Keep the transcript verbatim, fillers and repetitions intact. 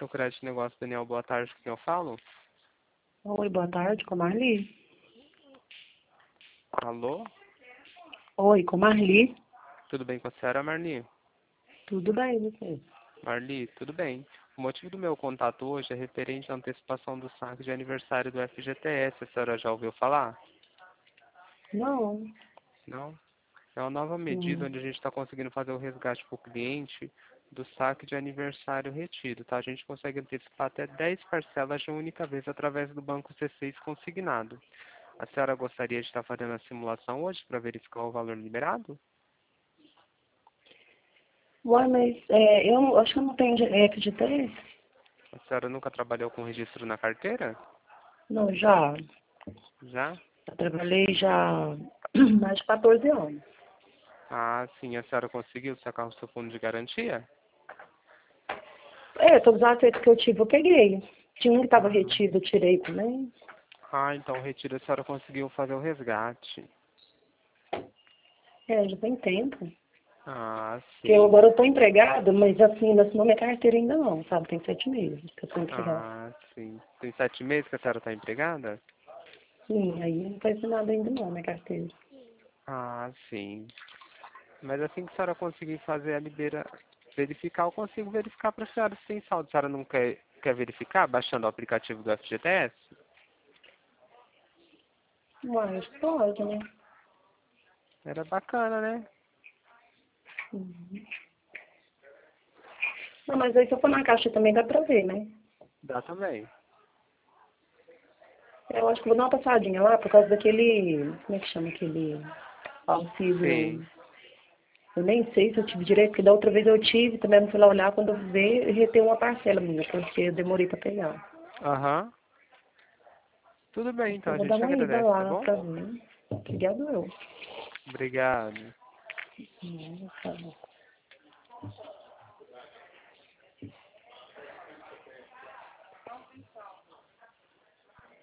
Crédito Negócio, Daniel, boa tarde, com quem eu falo? Oi, boa tarde, com a Marli. Alô? Oi, com a Marli. Tudo bem com a senhora, Marli? Tudo bem, você? Marli, tudo bem. O motivo do meu contato hoje é referente à antecipação do saque de aniversário do F G T S. A senhora já ouviu falar? Não. Não? É uma nova medida Hum. onde a gente está conseguindo fazer o resgate para o cliente do saque de aniversário retido, tá? A gente consegue antecipar até dez parcelas de uma única vez através do Banco C seis consignado. A senhora gostaria de estar fazendo a simulação hoje para verificar o valor liberado? Ué, mas é, eu não- acho que eu não tenho de- é, F G T S. A senhora nunca trabalhou com registro na carteira? Não, já. Já? Eu trabalhei já mais de quatorze anos. Ah, sim. A senhora conseguiu sacar o seu fundo de garantia? É, todos os aceitos que eu tive eu peguei. Tinha um que estava Ah, retido, eu tirei também. ah, então o retiro a senhora conseguiu fazer o resgate. É, já tem tempo. Ah, Porque eu, sim. agora eu tô empregada, mas assim, não assinou minha carteira ainda não, sabe? Tem sete meses que eu tô empregada. Ah, sim. Tem sete meses que a senhora está empregada? Sim, aí não tá assinado ainda não, minha carteira. Ah, sim. Mas assim que a senhora conseguir fazer a libera... verificar, eu consigo verificar para a senhora se tem saldo. A senhora não quer, quer verificar baixando o aplicativo do F G T S? Mas pode, né? Era bacana, né? Uhum. Não, mas aí se eu for na caixa também dá pra ver, né? Dá também. Eu acho que vou dar uma passadinha lá por causa daquele. Como é que chama aquele auxílio? Sim. Eu nem sei se eu tive direito, porque da outra vez eu tive, também não fui lá olhar, quando eu ver, reteu uma parcela minha, porque eu demorei pra pegar. Aham. Tudo bem, Acho que então eu a vou dar gente uma ida agradece, tá lá bom? pra ver. Obrigado eu. Obrigado. Hum, tá bom.